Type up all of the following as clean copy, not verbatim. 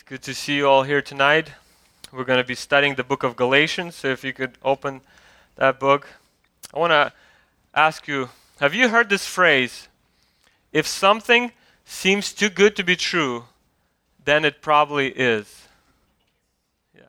It's good to see you all here tonight. We're going to be studying the book of Galatians, so if you could open that book. I want to ask you, have you heard this phrase, if something seems too good to be true, then it probably is? Yeah.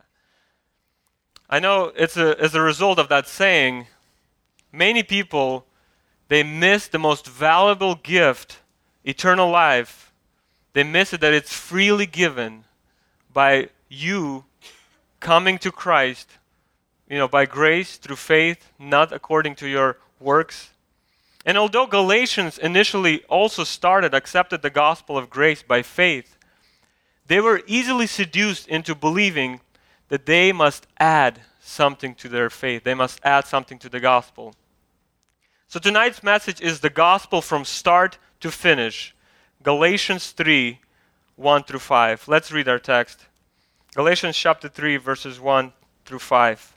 I know as a result of that saying, many people, they miss the most valuable gift, eternal life. They miss it that it's freely given by you coming to Christ, by grace, through faith, not according to your works. And although Galatians initially also accepted the gospel of grace by faith, they were easily seduced into believing that they must add something to their faith. They must add something to the gospel. So tonight's message is the gospel from start to finish. Galatians 3, 1 through 5. Let's read our text. Galatians chapter 3, verses 1 through 5.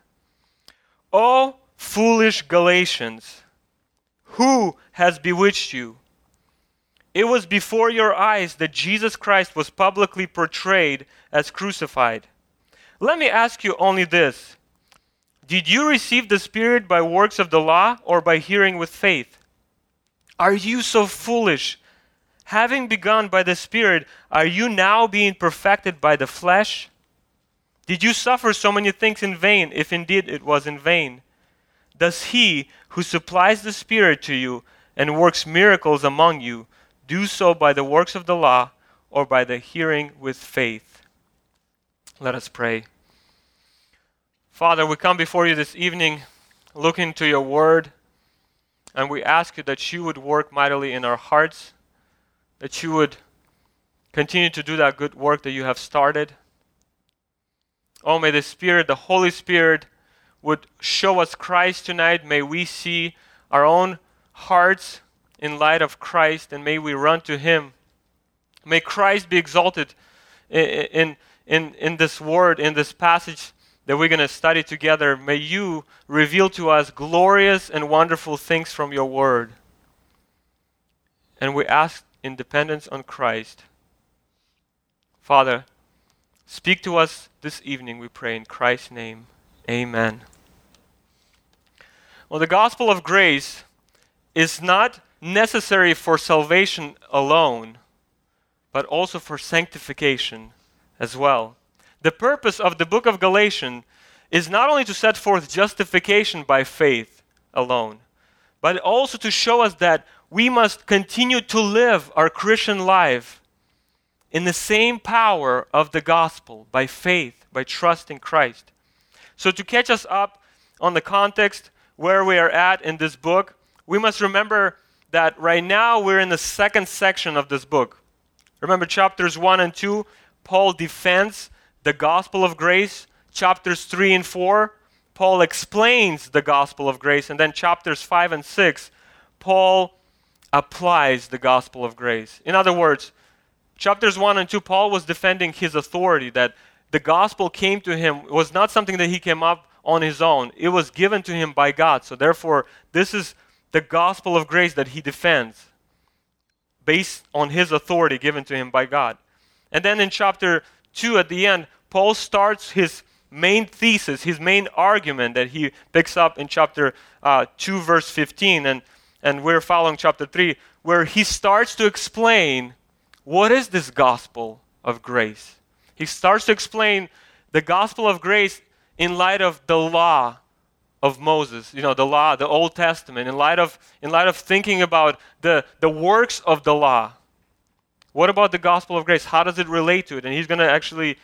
O foolish Galatians, who has bewitched you? It was before your eyes that Jesus Christ was publicly portrayed as crucified. Let me ask you only this. Did you receive the Spirit by works of the law or by hearing with faith? Are you so foolish? Having begun by the Spirit, are you now being perfected by the flesh? Did you suffer so many things in vain, if indeed it was in vain? Does he who supplies the Spirit to you and works miracles among you do so by the works of the law or by the hearing with faith? Let us pray. Father, we come before you this evening looking to your word, and we ask you that you would work mightily in our hearts, that you would continue to do that good work that you have started. Oh, may the Spirit, the Holy Spirit, would show us Christ tonight. May we see our own hearts in light of Christ, and may we run to Him. May Christ be exalted in this word, in this passage that we're going to study together. May you reveal to us glorious and wonderful things from your word. And we ask in dependence on Christ. Father, speak to us this evening, we pray in Christ's name. Amen. Well, the gospel of grace is not necessary for salvation alone, but also for sanctification as well. The purpose of the book of Galatians is not only to set forth justification by faith alone, but also to show us that we must continue to live our Christian life in the same power of the gospel, by faith, by trusting Christ. So to catch us up on the context where we are at in this book, we must remember that right now we're in the second section of this book. Remember chapters 1 and 2, Paul defends the gospel of grace. Chapters 3 and 4, Paul explains the gospel of grace. And then chapters 5 and 6, Paul applies the gospel of grace. In other words, chapters 1 and 2, Paul was defending his authority, that the gospel came to him. It was not something that he came up on his own. It was given to him by God. So therefore, this is the gospel of grace that he defends, based on his authority given to him by God. And then in chapter 2, at the end, Paul starts his main thesis, his main argument that he picks up in chapter 2, verse 15. And we're following chapter 3, where he starts to explain what is this gospel of grace. He starts to explain the gospel of grace in light of the law of Moses, the law, the Old Testament, in light of thinking about the works of the law. What about the gospel of grace? How does it relate to it? And he's going to actually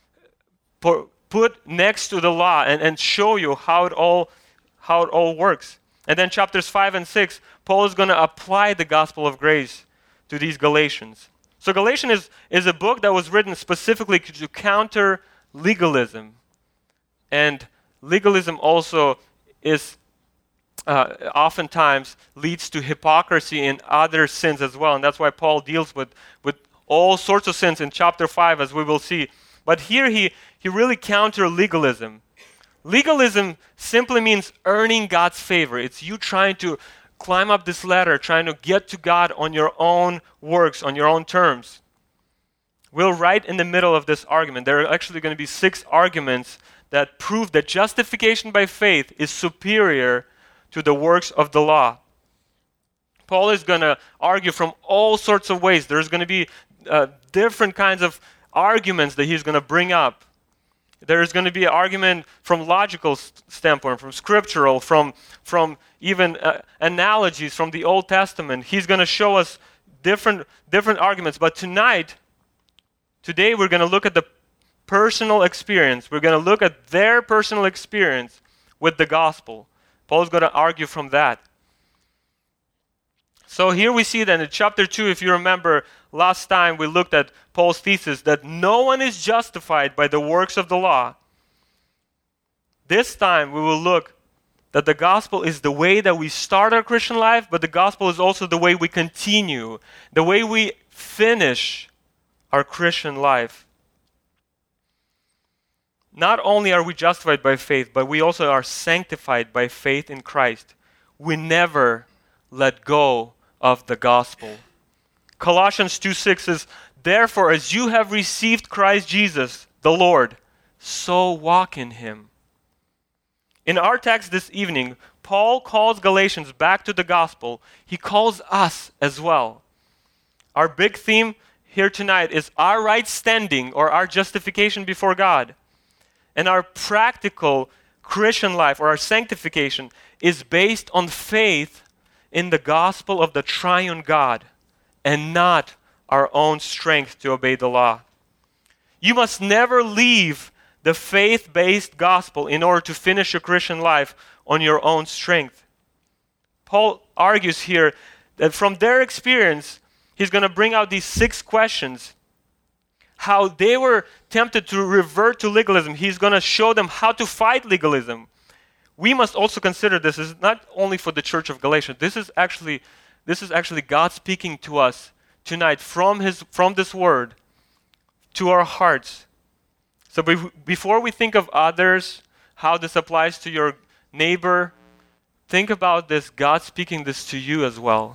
put next to the law and show you how it all works. And then chapters 5 and 6, Paul is going to apply the gospel of grace to these Galatians. So Galatians is a book that was written specifically to counter legalism. And legalism also is oftentimes leads to hypocrisy and other sins as well. And that's why Paul deals with all sorts of sins in chapter 5, as we will see. But here he really counter legalism. Legalism simply means earning God's favor. It's you trying to climb up this ladder, trying to get to God on your own works, on your own terms. We're right in the middle of this argument. There are actually going to be 6 arguments that prove that justification by faith is superior to the works of the law. Paul is going to argue from all sorts of ways. There's going to be different kinds of arguments that he's going to bring up. There's going to be an argument from logical standpoint, from scriptural, from even analogies from the Old Testament. He's going to show us different arguments. But today we're going to look at the personal experience. We're going to look at their personal experience with the gospel. Paul's going to argue from that. So here we see that in chapter 2, if you remember, last time we looked at Paul's thesis that no one is justified by the works of the law. This time we will look that the gospel is the way that we start our Christian life, but the gospel is also the way we continue, the way we finish our Christian life. Not only are we justified by faith, but we also are sanctified by faith in Christ. We never let go of the gospel. Colossians 2:6 says, "Therefore, as you have received Christ Jesus, the Lord, so walk in him." In our text this evening, Paul calls Galatians back to the gospel. He calls us as well. Our big theme here tonight is our right standing or our justification before God. And our practical Christian life or our sanctification is based on faith in the gospel of the triune God and not our own strength to obey the law. You must never leave the faith-based gospel in order to finish your Christian life on your own strength. Paul argues here that from their experience, he's going to bring out these 6 questions. How they were tempted to revert to legalism. He's going to show them how to fight legalism. We must also consider this is not only for the church of Galatia. This is actually God speaking to us tonight from this word to our hearts. So before we think of others, how this applies to your neighbor, think about this, God speaking this to you as well.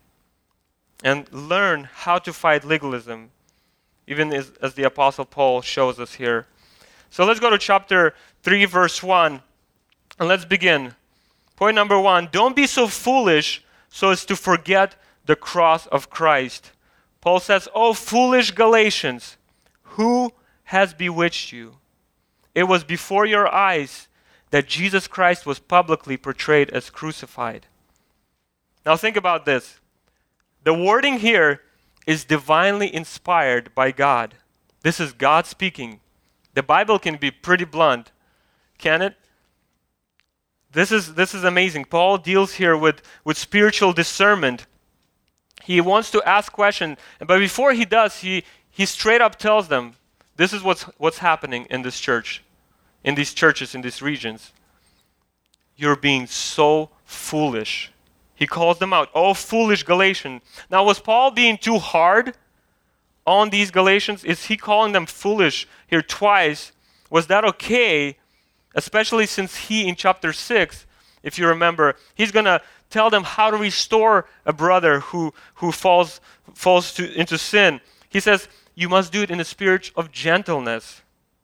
And learn how to fight legalism, even as the Apostle Paul shows us here. So let's go to chapter 3, verse 1, and let's begin. Point number 1, don't be so foolish so as to forget the cross of Christ. Paul says, "Oh, foolish Galatians, who has bewitched you? It was before your eyes that Jesus Christ was publicly portrayed as crucified." Now think about this. The wording here is divinely inspired by God. This is God speaking. The Bible can be pretty blunt, can it? This is amazing. Paul deals here with spiritual discernment. He wants to ask questions, but before he does, he straight up tells them, this is what's happening in this church, in these churches, in these regions. You're being so foolish. He calls them out. Oh, foolish Galatians. Now, was Paul being too hard on these Galatians? Is he calling them foolish here twice? Was that okay? Especially since he, in chapter 6, if you remember, he's going to tell them how to restore a brother who falls into sin. He says, you must do it in a spirit of gentleness.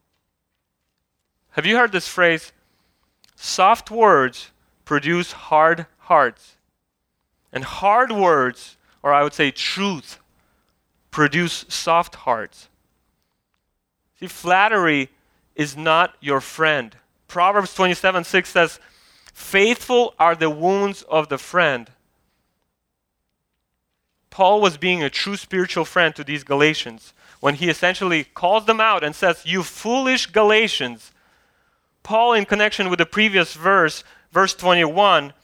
Have you heard this phrase? Soft words produce hard hearts. And hard words, or I would say truth, produce soft hearts. See, flattery is not your friend. Proverbs 27:6 says, faithful are the wounds of the friend. Paul was being a true spiritual friend to these Galatians when he essentially calls them out and says, you foolish Galatians. Paul, in connection with the previous verse 21,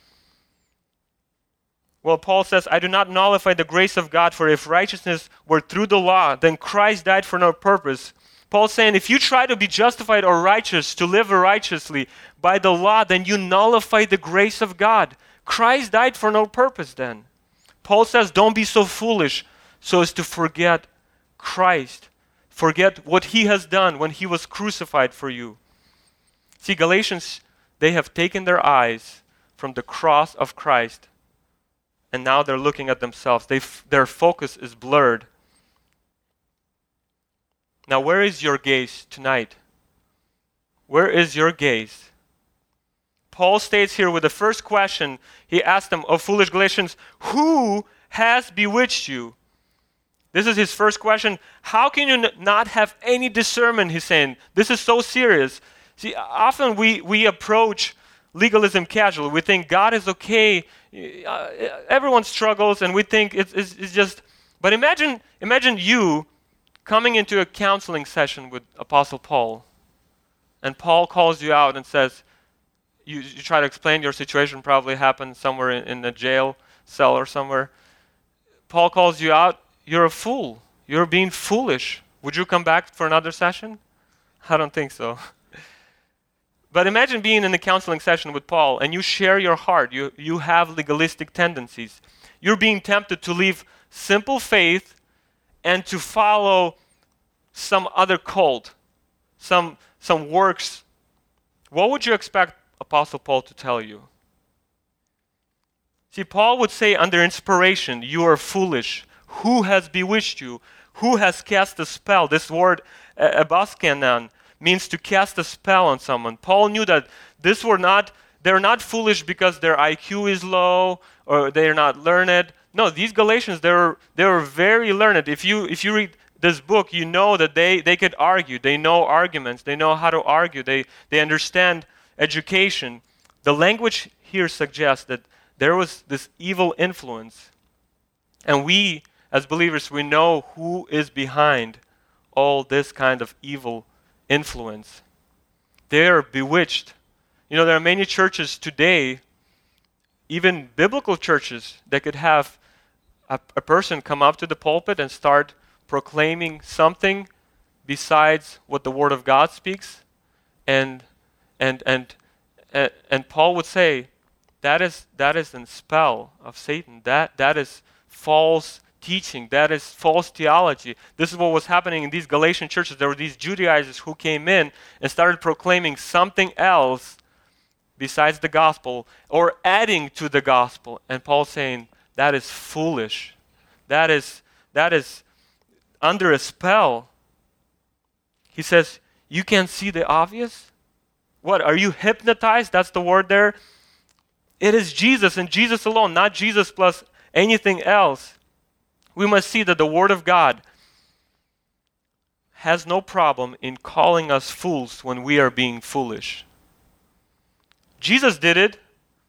Paul says, I do not nullify the grace of God, for if righteousness were through the law, then Christ died for no purpose. Paul's saying, if you try to be justified or righteous, to live righteously by the law, then you nullify the grace of God. Christ died for no purpose then. Paul says, don't be so foolish so as to forget Christ. Forget what he has done when he was crucified for you. See, Galatians, they have taken their eyes from the cross of Christ, and now they're looking at themselves. Their focus is blurred. Now, where is your gaze tonight? Where is your gaze? Paul states here with the first question, he asked them, "O foolish Galatians, who has bewitched you?" This is his first question. How can you not have any discernment, he's saying. This is so serious. See, often we approach legalism casually. We think God is okay. Everyone struggles, and we think it's just... But imagine you coming into a counseling session with Apostle Paul, and Paul calls you out and says, you try to explain your situation, probably happened somewhere in a jail cell or somewhere. Paul calls you out, "You're a fool. You're being foolish. Would you come back for another session?" I don't think so. But imagine being in a counseling session with Paul and you share your heart. You have legalistic tendencies. You're being tempted to leave simple faith and to follow some other cult, some works. What would you expect Apostle Paul to tell you? See, Paul would say under inspiration, "You are foolish. Who has bewitched you? Who has cast a spell?" This word, abaskanan, means to cast a spell on someone. Paul knew that they're not foolish because their IQ is low or they're not learned. No, these Galatians, they were very learned. If you read this book, you know that they could argue. They know arguments. They know how to argue. They understand education. The language here suggests that there was this evil influence. And we, as believers, we know who is behind all this kind of evil influence. They are bewitched. There are many churches today, even biblical churches, that could have a person come up to the pulpit and start proclaiming something besides what the Word of God speaks, and Paul would say that is a spell of Satan. That is false teaching. That is false theology. This is what was happening in these Galatian churches. There were these Judaizers who came in and started proclaiming something else besides the gospel or adding to the gospel. And Paul's saying that is foolish. That is under a spell. He says, you can't see the obvious? What, are you hypnotized? That's the word there. It is Jesus and Jesus alone, not Jesus plus anything else. We must see that the Word of God has no problem in calling us fools when we are being foolish. Jesus did it.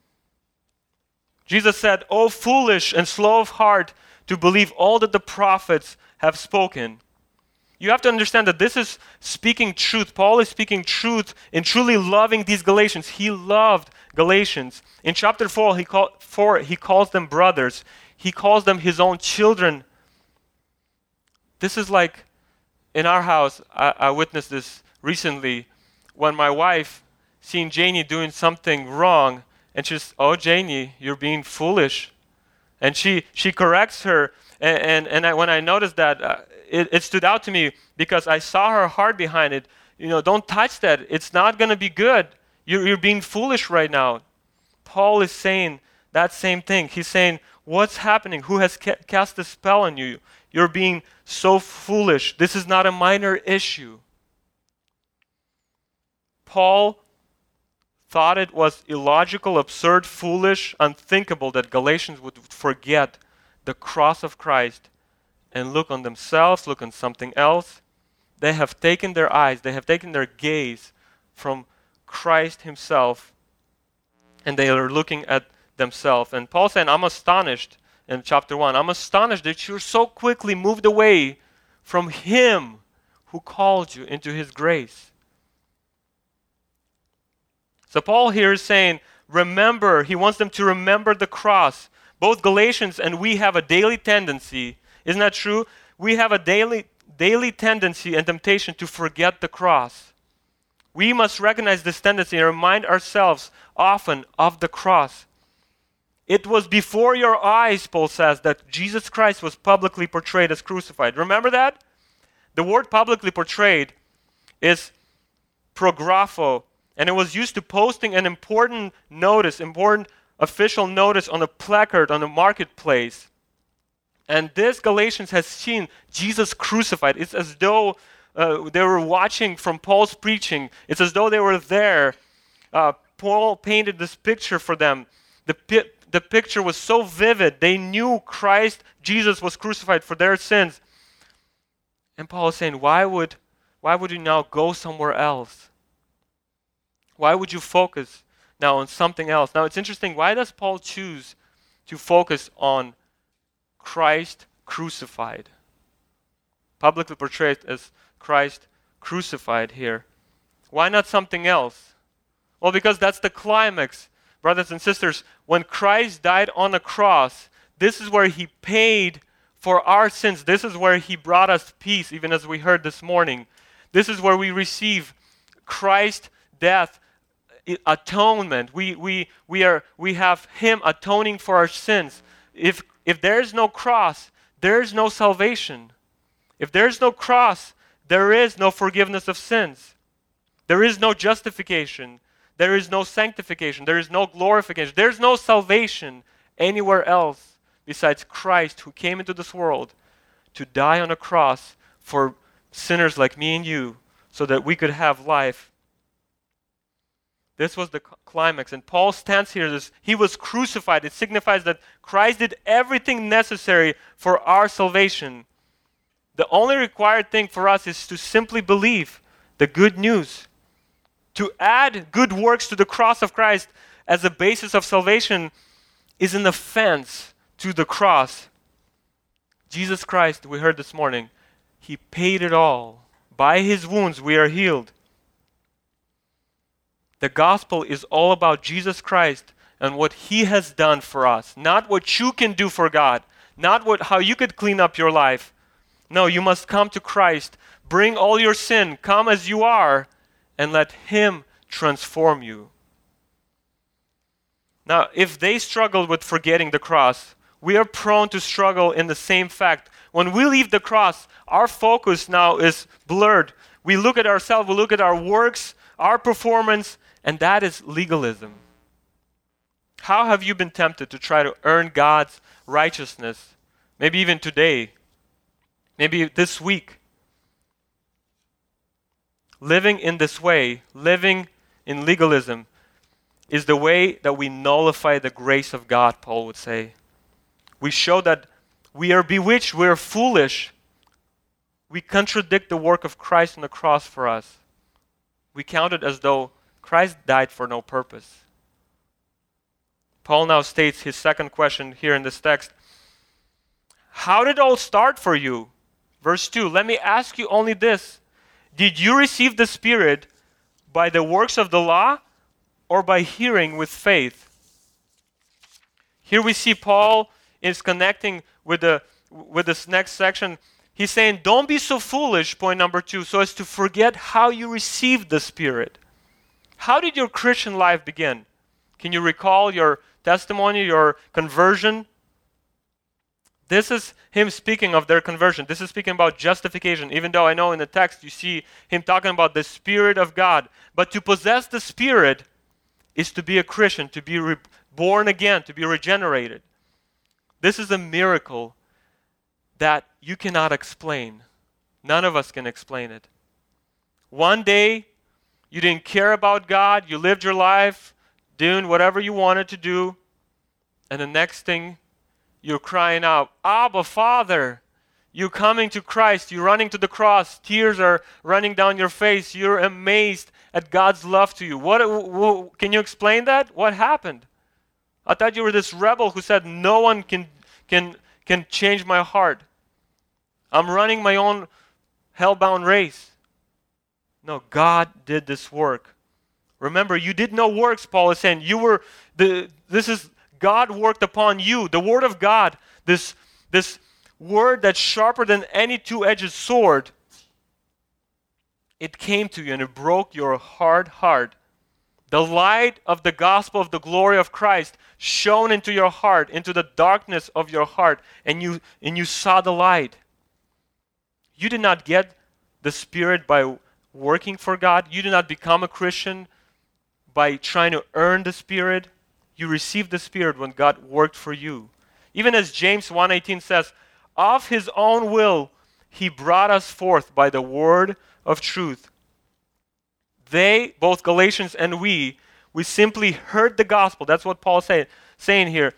Jesus said, "O foolish and slow of heart to believe all that the prophets have spoken." You have to understand that this is speaking truth. Paul is speaking truth in truly loving these Galatians. He loved Galatians. In chapter 4, he calls them brothers. He calls them his own children. This is like in our house. I witnessed this recently when my wife seen Janie doing something wrong, and she's, "Oh, Janie, you're being foolish," and she corrects her. And when I noticed that, it stood out to me because I saw her heart behind it. Don't touch that. It's not going to be good. You're being foolish right now. Paul is saying that same thing. He's saying, what's happening? Who has cast a spell on you? You're being so foolish. This is not a minor issue. Paul thought it was illogical, absurd, foolish, unthinkable that Galatians would forget the cross of Christ and look on themselves, look on something else. They have taken their eyes, they have taken their gaze from Christ himself, and they are looking at themselves. And Paul said, I'm astonished in chapter 1, I'm astonished that you're so quickly moved away from him who called you into his grace. So Paul here is saying, remember, he wants them to remember the cross. Both Galatians and we have a daily tendency, isn't that true? We have a daily tendency and temptation to forget the cross. We must recognize this tendency and remind ourselves often of the cross. It was before your eyes, Paul says, that Jesus Christ was publicly portrayed as crucified. Remember that? The word publicly portrayed is prographo, and it was used to posting an important official notice on a placard on the marketplace. And this Galatians has seen Jesus crucified. It's as though they were watching from Paul's preaching. It's as though they were there. Paul painted this picture for them. The picture was so vivid. They knew Christ, Jesus, was crucified for their sins. And Paul is saying, why would you now go somewhere else? Why would you focus now on something else? Now it's interesting, why does Paul choose to focus on Christ crucified? Publicly portrayed as Christ crucified here. Why not something else? Well, because that's the climax, brothers and sisters. When Christ died on the cross, this is where he paid for our sins. This is where he brought us peace, even as we heard this morning. This is where we receive Christ's death, atonement. We have him atoning for our sins. If there is no cross, there is no salvation. If there is no cross, there is no forgiveness of sins. There is no justification. There is no sanctification. There is no glorification. There is no salvation anywhere else besides Christ, who came into this world to die on a cross for sinners like me and you, so that we could have life. This was the climax. And Paul stands here. He was crucified. It signifies that Christ did everything necessary for our salvation. The only required thing for us is to simply believe the good news. To add good works to the cross of Christ as a basis of salvation is an offense to the cross. Jesus Christ, we heard this morning, he paid it all. By his wounds we are healed. The gospel is all about Jesus Christ and what he has done for us. Not what you can do for God. Not how you could clean up your life. No, you must come to Christ. Bring all your sin. Come as you are. And let him transform you. Now, if they struggled with forgetting the cross, we are prone to struggle in the same fact. When we leave the cross, our focus now is blurred. We look at ourselves, we look at our works, our performance, and that is legalism. How have you been tempted to try to earn God's righteousness? Maybe even today. Maybe this week. Living in this way, living in legalism, is the way that we nullify the grace of God, Paul would say. We show that we are bewitched, we are foolish. We contradict the work of Christ on the cross for us. We count it as though Christ died for no purpose. Paul now states his second question here in this text. How did it all start for you? Verse 2, let me ask you only this. Did you receive the Spirit by the works of the law or by hearing with faith? Here we see Paul is connecting with this next section. He's saying, don't be so foolish, point number 2, so as to forget how you received the Spirit. How did your Christian life begin? Can you recall your testimony, your conversion? This is him speaking of their conversion. This is speaking about justification, even though I know in the text you see him talking about the Spirit of God. But to possess the Spirit is to be a Christian, to be born again, to be regenerated. This is a miracle that you cannot explain. None of us can explain it. One day, you didn't care about God, you lived your life doing whatever you wanted to do, and the next thing, you're crying out, Abba, Father. You're coming to Christ. You're running to the cross. Tears are running down your face. You're amazed at God's love to you. What can you explain that? What happened? I thought you were this rebel who said, no one can change my heart. I'm running my own hell-bound race. No, God did this work. Remember, you did no works, Paul is saying. This is God worked upon you. The Word of God, this Word that's sharper than any two-edged sword, it came to you and it broke your hard heart. The light of the gospel of the glory of Christ shone into your heart, into the darkness of your heart, and you saw the light. You did not get the Spirit by working for God. You did not become a Christian by trying to earn the Spirit. You received the Spirit when God worked for you. Even as James 1:18 says, of his own will, He brought us forth by the word of truth. They, both Galatians and we simply heard the gospel. That's what Paul's saying here.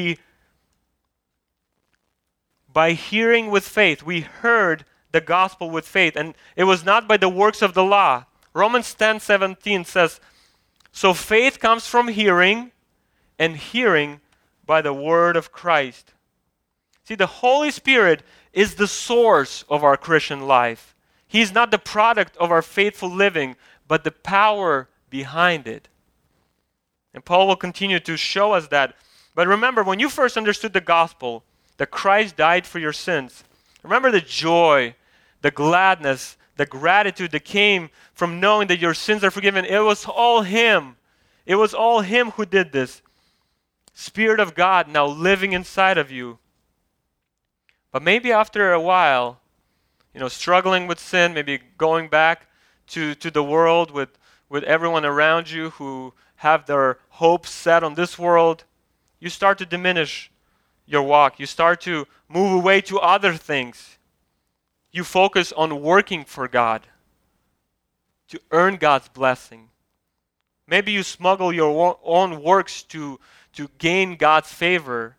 By hearing with faith, we heard the gospel with faith. And it was not by the works of the law. Romans 10:17 says, so faith comes from hearing, and hearing by the word of Christ. See, the Holy Spirit is the source of our Christian life. He's not the product of our faithful living, but the power behind it. And Paul will continue to show us that. But remember, when you first understood the gospel, that Christ died for your sins, remember the joy, the gladness, the gratitude that came from knowing that your sins are forgiven. It was all Him. It was all Him who did this. Spirit of God now living inside of you. But maybe after a while, struggling with sin, maybe going back to the world with everyone around you who have their hopes set on this world, you start to diminish your walk. You start to move away to other things. You focus on working for God to earn God's blessing. Maybe you smuggle your own works to gain God's favor.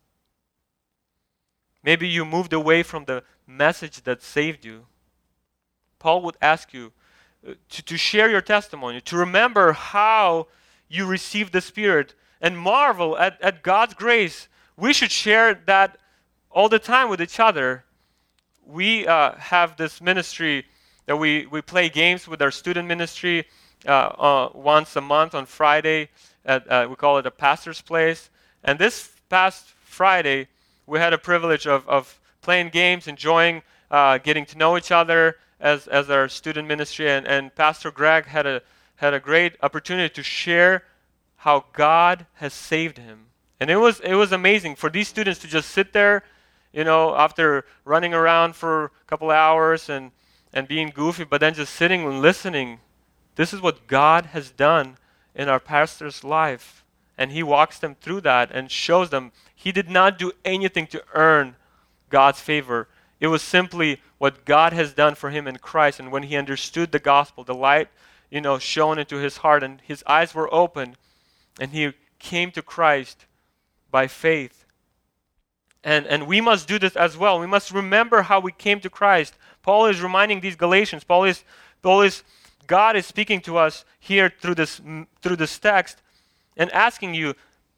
Maybe you moved away from the message that saved you. Paul would ask you to share your testimony, to remember how you received the Spirit, and marvel at God's grace. We should share that all the time with each other. We have this ministry that we play games with our student ministry once a month on Friday. We call it a pastor's place. And this past Friday, we had a privilege of playing games, enjoying getting to know each other as our student ministry. And Pastor Greg had a great opportunity to share how God has saved him. And it was amazing for these students to just sit there, after running around for a couple of hours and being goofy, but then just sitting and listening. This is what God has done in our pastor's life. And he walks them through that and shows them he did not do anything to earn God's favor. It was simply what God has done for him in Christ. And when he understood the gospel, the light, shone into his heart and his eyes were open, and he came to Christ by faith. And we must do this as well. We must remember how we came to Christ. Paul is reminding these Galatians. God is speaking to us here through this text and asking you,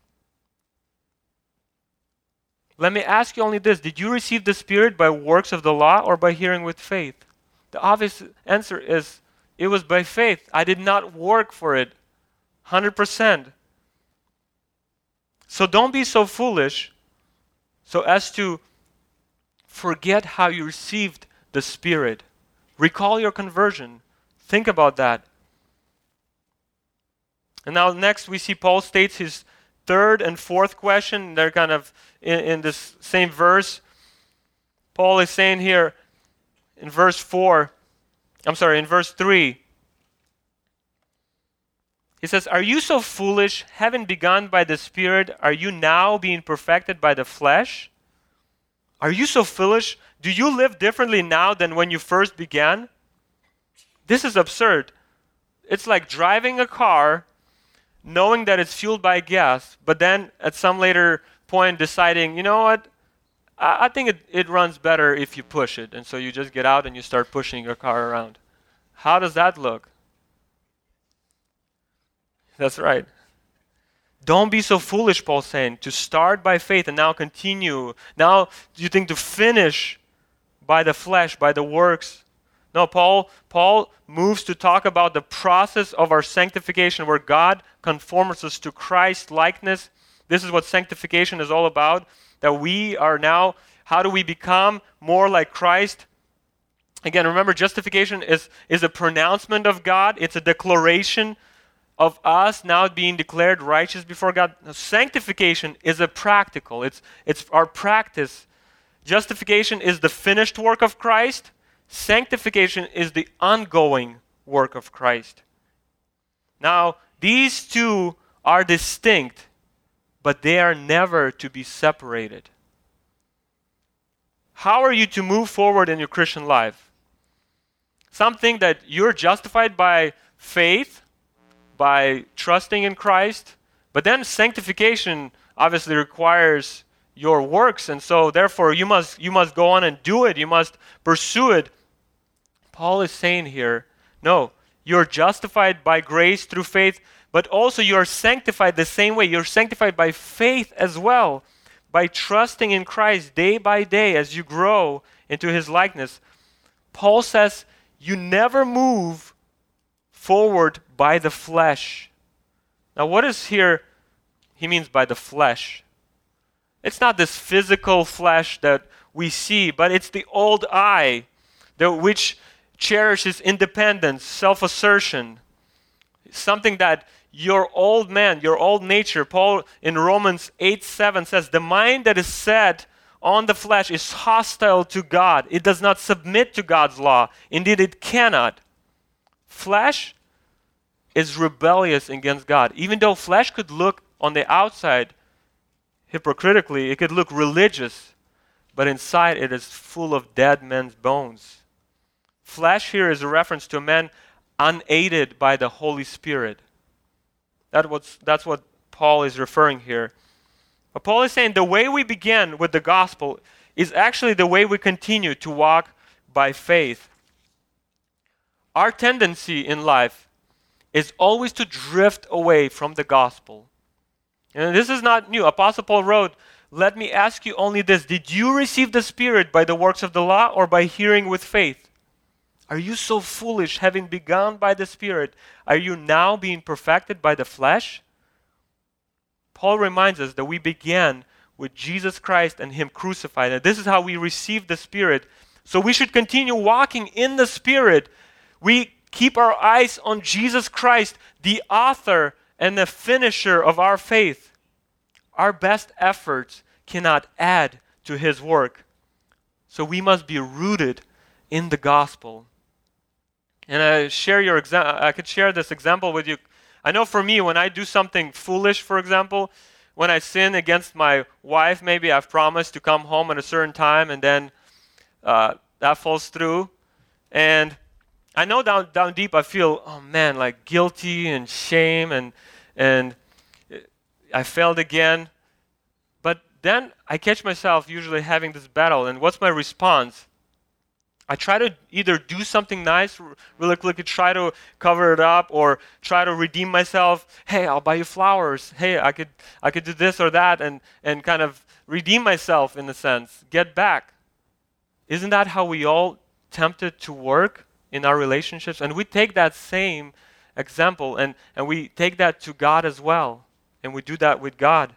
let me ask you only this. Did you receive the Spirit by works of the law or by hearing with faith? The obvious answer is, it was by faith. I did not work for it 100%. So don't be so foolish so as to forget how you received the Spirit. Recall your conversion. Think about that. And now next we see Paul states his third and fourth question. They're kind of in this same verse. Paul is saying here in verse 3, he says, are you so foolish, having begun by the Spirit, are you now being perfected by the flesh? Are you so foolish? Do you live differently now than when you first began? This is absurd. It's like driving a car, knowing that it's fueled by gas, but then at some later point deciding, you know what, I think it runs better if you push it. And so you just get out and you start pushing your car around. How does that look? That's right. Don't be so foolish, Paul's saying, to start by faith and now continue. Now you think to finish by the flesh, by the works. No, Paul moves to talk about the process of our sanctification where God conforms us to Christ's likeness. This is what sanctification is all about, that we are now, how do we become more like Christ? Again, remember, justification is a pronouncement of God. It's a declaration of us now being declared righteous before God. Now, sanctification is a practical. It's our practice. Justification is the finished work of Christ. Sanctification is the ongoing work of Christ. Now, these two are distinct, but they are never to be separated. how are you to move forward in your Christian life? Something that you're justified by faith, by trusting in Christ, but then sanctification obviously requires your works, and so therefore you must go on and do it. You must pursue it. Paul is saying here, no, you're justified by grace through faith, but also you're sanctified the same way. You're sanctified by faith as well, by trusting in Christ day by day as you grow into his likeness. Paul says you never move forward by the flesh. Now what is here he means by the flesh? It's not this physical flesh that we see, but it's the old I, which cherishes independence, self-assertion, something that your old man, your old nature, Paul in Romans 8:7 says, the mind that is set on the flesh is hostile to God. It does not submit to God's law. Indeed, it cannot. Flesh is rebellious against God. Even though flesh could look on the outside hypocritically, it could look religious, but inside it is full of dead men's bones. Flesh here is a reference to a man unaided by the Holy Spirit. That's what Paul is referring here. But Paul is saying the way we begin with the gospel is actually the way we continue to walk by faith. Our tendency in life is always to drift away from the gospel. And this is not new. Apostle Paul wrote, let me ask you only this. Did you receive the Spirit by the works of the law or by hearing with faith? Are you so foolish, having begun by the Spirit? Are you now being perfected by the flesh? Paul reminds us that we began with Jesus Christ and Him crucified. And this is how we receive the Spirit. So we should continue walking in the Spirit. We keep our eyes on Jesus Christ, the author and the finisher of our faith. Our best efforts cannot add to His work. So we must be rooted in the gospel. And I could share this example with you. I know for me, when I do something foolish, for example, when I sin against my wife, maybe I've promised to come home at a certain time, and then that falls through. And I know down deep I feel, oh man, like guilty and shame, and I failed again. But then I catch myself usually having this battle, and what's my response? I try to either do something nice, really quickly try to cover it up, or try to redeem myself. Hey, I'll buy you flowers. Hey, I could do this or that, and kind of redeem myself in a sense, get back. Isn't that how we all tempted to work in our relationships? And we take that same example and we take that to God as well. And we do that with God.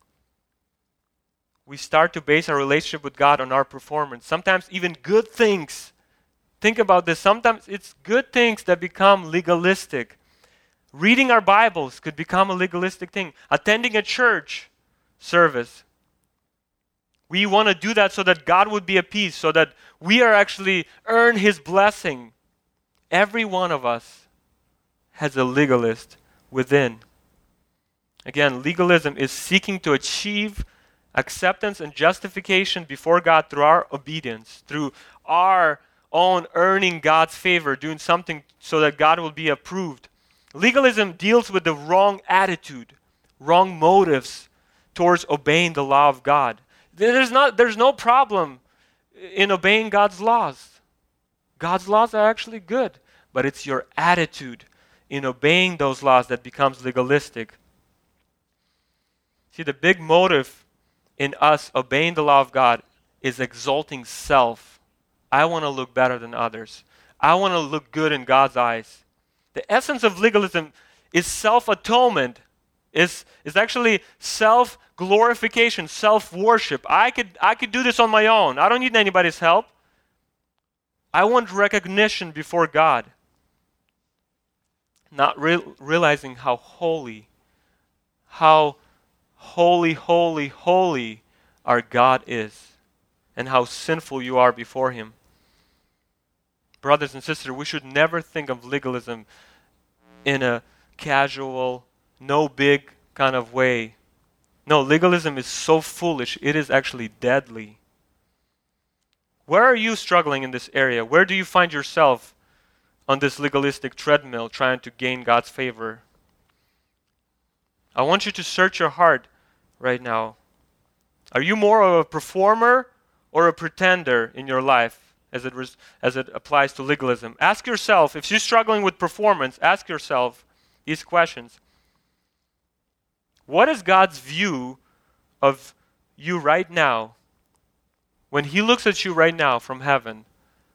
We start to base our relationship with God on our performance. Sometimes even good things. Think about this. Sometimes it's good things that become legalistic. Reading our Bibles could become a legalistic thing. Attending a church service. We want to do that so that God would be at peace, so that we are actually earn His blessing. Every one of us has a legalist within. Again, legalism is seeking to achieve acceptance and justification before God through our obedience, through our own earning God's favor, doing something so that God will be approved. Legalism deals with the wrong attitude, wrong motives towards obeying the law of God. There's no problem in obeying God's laws. God's laws are actually good, but it's your attitude in obeying those laws that becomes legalistic. See, the big motive in us obeying the law of God is exalting self. I want to look better than others. I want to look good in God's eyes. The essence of legalism is self-atonement. Is actually self-glorification, self-worship. I could do this on my own. I don't need anybody's help. I want recognition before God. Not realizing how holy our God is, and how sinful you are before Him. Brothers and sisters, we should never think of legalism in a casual, no big kind of way. No, legalism is so foolish, it is actually deadly. Where are you struggling in this area? Where do you find yourself on this legalistic treadmill trying to gain God's favor? I want you to search your heart right now. Are you more of a performer or a pretender in your life as it applies to legalism? Ask yourself, if you're struggling with performance, ask yourself these questions. What is God's view of you right now? When He looks at you right now from heaven,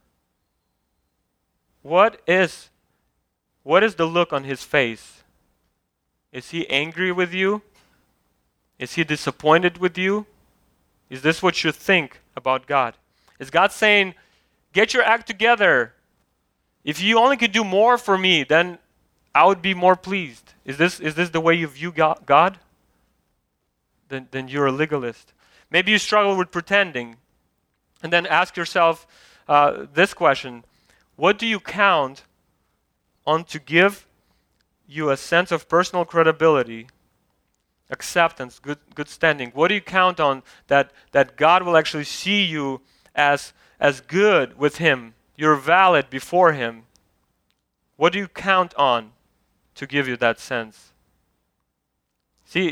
what is the look on His face? Is He angry with you? Is He disappointed with you? Is this what you think about God? Is God saying, get your act together. If you only could do more for me, then I would be more pleased. Is this the way you view God? Then you're a legalist. Maybe you struggle with pretending. And then ask yourself this question. What do you count on to give you a sense of personal credibility, acceptance, good standing? What do you count on that God will actually see you as good with Him? You're valid before Him. What do you count on to give you that sense? See,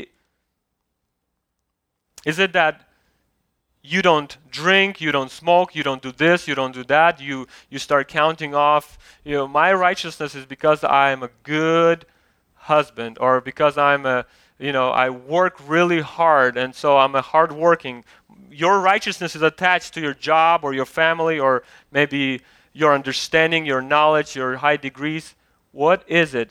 is it that you don't drink, you don't smoke, you don't do this, you don't do that, you start counting off, my righteousness is because I'm a good husband, or because I work really hard, and so I'm a hardworking. Your righteousness is attached to your job or your family, or maybe your understanding, your knowledge, your high degrees. What is it?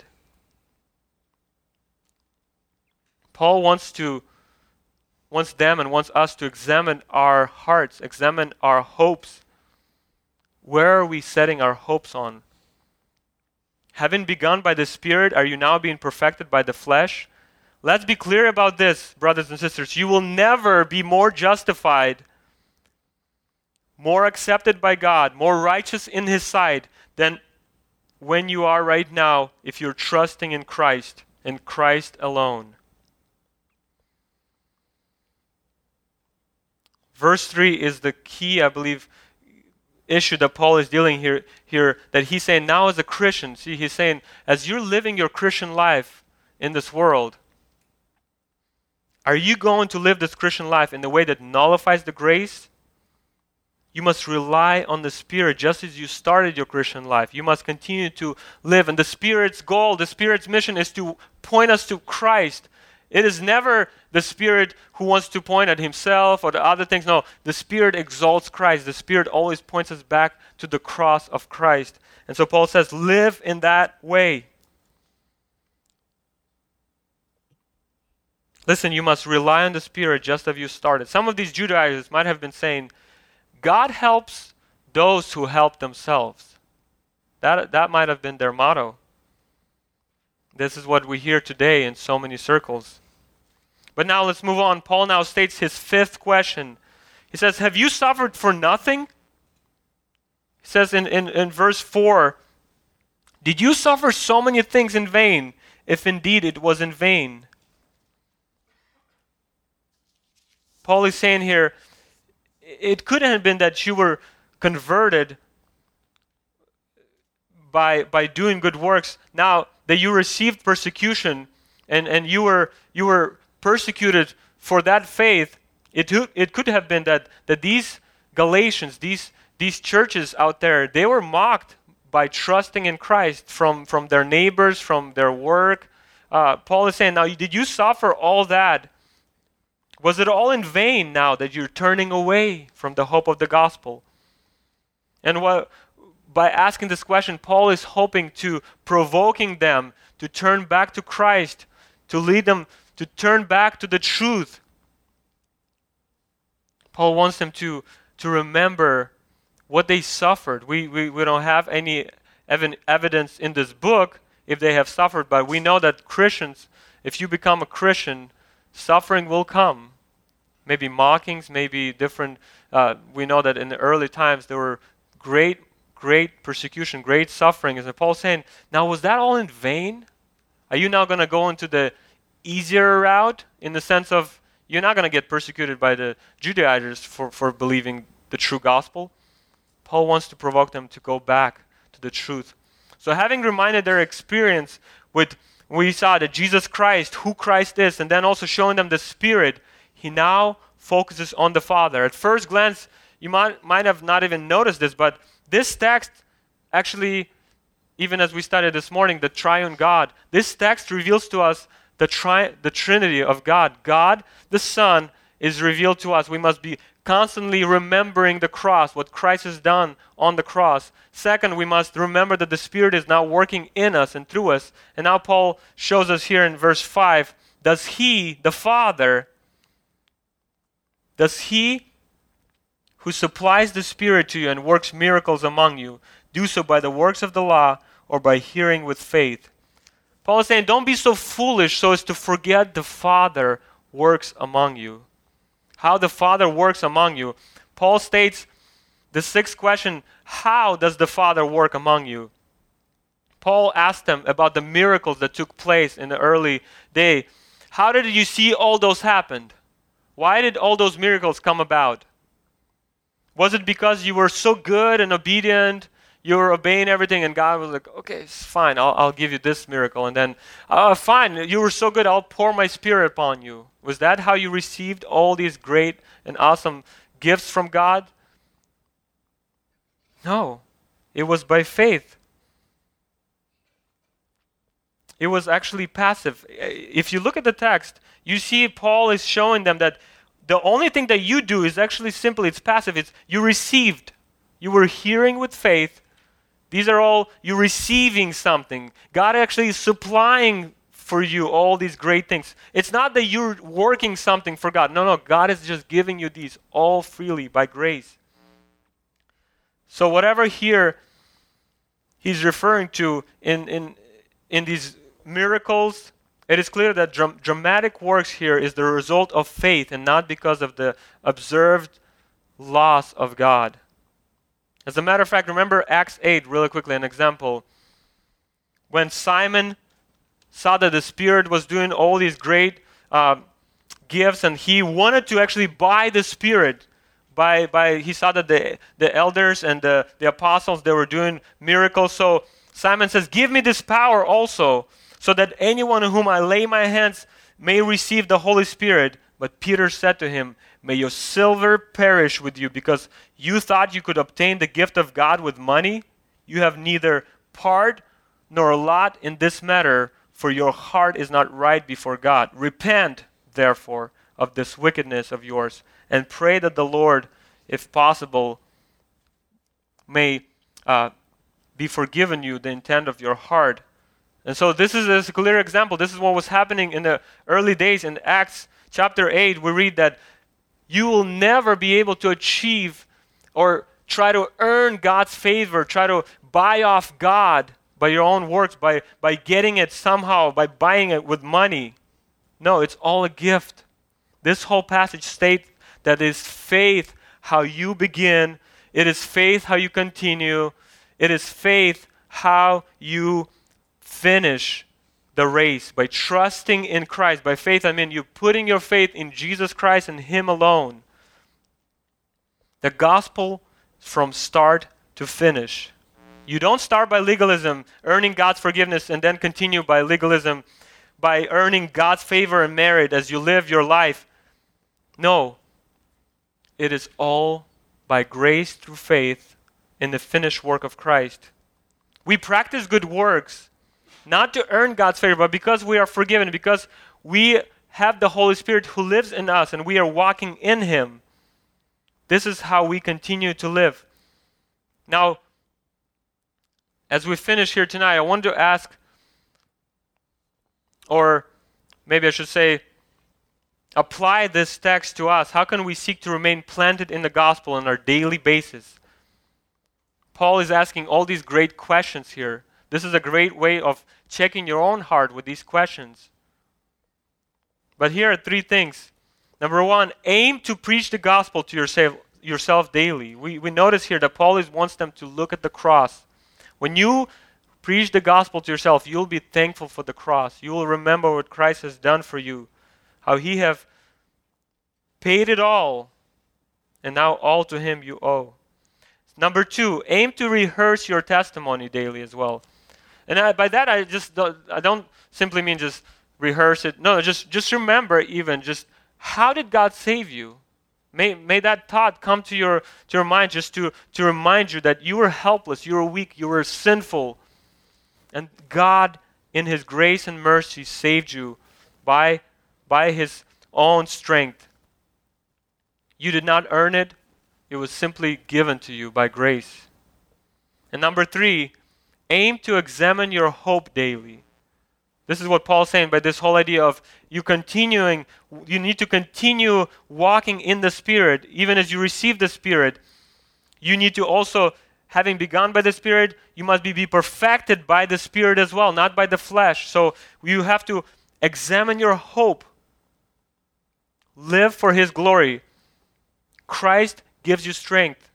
Paul wants them and wants us to examine our hearts, examine our hopes. Where are we setting our hopes on? Having begun by the Spirit, are you now being perfected by the flesh? Let's be clear about this, brothers and sisters. You will never be more justified, more accepted by God, more righteous in His sight than when you are right now if you're trusting in Christ and Christ alone. Verse 3 is the key, I believe, issue that Paul is dealing here, that he's saying now as a Christian, see, he's saying, as you're living your Christian life in this world, are you going to live this Christian life in the way that nullifies the grace? You must rely on the Spirit just as you started your Christian life. You must continue to live. And the Spirit's goal, the Spirit's mission is to point us to Christ. It is never the Spirit who wants to point at Himself or the other things. No, the Spirit exalts Christ. The Spirit always points us back to the cross of Christ. And so Paul says, live in that way. Listen, you must rely on the Spirit just as you started. Some of these Judaizers might have been saying, God helps those who help themselves. That might have been their motto. This is what we hear today in so many circles. But now let's move on. Paul now states his fifth question. He says, have you suffered for nothing? He says in verse 4, did you suffer so many things in vain, if indeed it was in vain? Paul is saying here, it couldn't have been that you were converted by doing good works. Now that you received persecution and you were persecuted for that faith, it could have been that these Galatians, these churches out there, they were mocked by trusting in Christ from their neighbors, from their work. Paul is saying, now did you suffer all that? Was it all in vain now that you're turning away from the hope of the gospel? And by asking this question, Paul is hoping to provoking them to turn back to Christ, to lead them to turn back to the truth. Paul wants them to remember what they suffered. We don't have any evidence in this book if they have suffered, but we know that Christians, if you become a Christian, suffering will come. Maybe mockings, maybe different. We know that in the early times there were great persecution, great suffering. And Paul's saying, now was that all in vain? Are you now going to go into the easier route in the sense of you're not going to get persecuted by the Judaizers for believing the true gospel? Paul wants to provoke them to go back to the truth. So having reminded their experience with, we saw that Jesus Christ, who Christ is, and then also showing them the Spirit, he now focuses on the Father. At first glance, you might have not even noticed this, but this text actually, even as we studied this morning, the triune God, this text reveals to us the Trinity of God. God, the Son, is revealed to us. We must be constantly remembering the cross, what Christ has done on the cross. Second, we must remember that the Spirit is now working in us and through us. And now Paul shows us here in verse 5, does He, the Father, does He who supplies the Spirit to you and works miracles among you, do so by the works of the law or by hearing with faith? Paul is saying, don't be so foolish so as to forget the Father works among you. How the Father works among you. Paul states the sixth question, how does the Father work among you? Paul asked them about the miracles that took place in the early day. How did you see all those happen? Why did all those miracles come about? Was it because you were so good and obedient, you were obeying everything, and God was like, okay, it's fine, I'll give you this miracle. And then, fine, you were so good, I'll pour my Spirit upon you. Was that how you received all these great and awesome gifts from God? No, it was by faith. It was actually passive. If you look at the text, you see Paul is showing them that the only thing that you do is actually simply, it's passive. It's you received. You were hearing with faith. These are all you receiving something. God actually is supplying for you all these great things. It's not that you're working something for God. No, God is just giving you these all freely by grace. So whatever here he's referring to in these miracles, it is clear that dramatic works here is the result of faith and not because of the observed laws of God. As a matter of fact, remember Acts 8, really quickly, an example. When Simon saw that the Spirit was doing all these great gifts, and he wanted to actually buy the Spirit. He saw that the elders and the apostles, they were doing miracles. So Simon says, give me this power also, so that anyone on whom I lay my hands may receive the Holy Spirit. But Peter said to him, may your silver perish with you, because you thought you could obtain the gift of God with money. You have neither part nor lot in this matter, for your heart is not right before God. Repent, therefore, of this wickedness of yours, and pray that the Lord, if possible, may be forgiven you the intent of your heart. And so this is a clear example. This is what was happening in the early days. In Acts chapter 8, we read that you will never be able to achieve or try to earn God's favor, try to buy off God by your own works, by getting it somehow, by buying it with money. No, it's all a gift. This whole passage states that it is faith how you begin, it is faith how you continue, it is faith how you finish the race, by trusting in Christ. By faith, I mean you putting your faith in Jesus Christ and Him alone. The gospel from start to finish. You don't start by legalism, earning God's forgiveness, and then continue by legalism, by earning God's favor and merit as you live your life. No. It is all by grace through faith in the finished work of Christ. We practice good works, not to earn God's favor, but because we are forgiven, because we have the Holy Spirit who lives in us and we are walking in Him. This is how we continue to live. Now, as we finish here tonight, I want to ask, or maybe I should say, apply this text to us. How can we seek to remain planted in the gospel on our daily basis? Paul is asking all these great questions here. This is a great way of checking your own heart with these questions. But here are three things. Number one, aim to preach the gospel to yourself daily. We notice here that Paul wants them to look at the cross. When you preach the gospel to yourself, you'll be thankful for the cross. You will remember what Christ has done for you, how He have paid it all, and now all to Him you owe. Number 2, aim to rehearse your testimony daily as well. And by that, I don't simply mean just rehearse it. No, just remember even just how did God save you? May that thought come to your mind just to remind you that you were helpless, you were weak, you were sinful. And God, in His grace and mercy, saved you by His own strength. You did not earn it. It was simply given to you by grace. And number 3, aim to examine your hope daily. This is what Paul's saying by this whole idea of you need to continue walking in the Spirit. Even as you receive the Spirit, you need to also, having begun by the Spirit, you must be perfected by the Spirit as well, not by the flesh. So you have to examine your hope. Live for His glory. Christ gives you strength.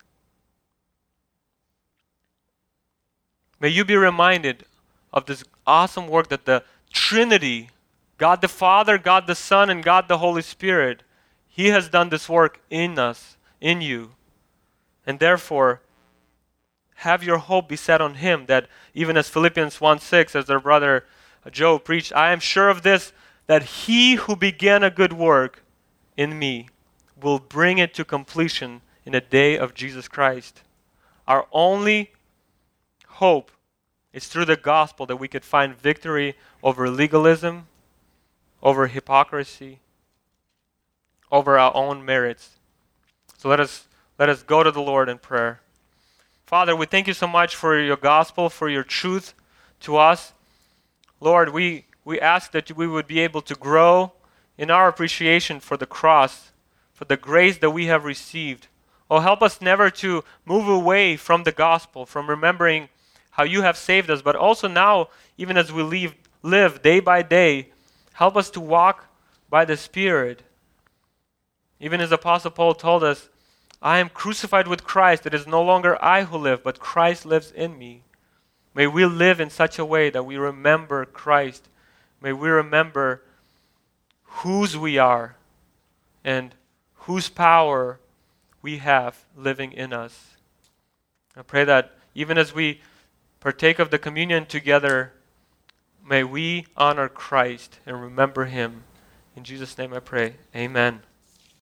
May you be reminded of this awesome work that the Trinity, God the Father, God the Son, and God the Holy Spirit, He has done this work in us, in you. And therefore, have your hope be set on Him, that even as Philippians 1:6, as our brother Joe preached, I am sure of this, that He who began a good work in me will bring it to completion in the day of Jesus Christ. Our only hope is through the gospel that we could find victory over legalism, over hypocrisy, over our own merits. So let us go to the Lord in prayer. Father, we thank you so much for your gospel, for your truth to us. Lord, we ask that we would be able to grow in our appreciation for the cross, for the grace that we have received. Oh, help us never to move away from the gospel, from remembering how you have saved us, but also now, even as we live day by day, help us to walk by the Spirit. Even as Apostle Paul told us, I am crucified with Christ. It is no longer I who live, but Christ lives in me. May we live in such a way that we remember Christ. May we remember whose we are and whose power we have living in us. I pray that even as we partake of the communion together, may we honor Christ and remember Him. In Jesus' name I pray. Amen.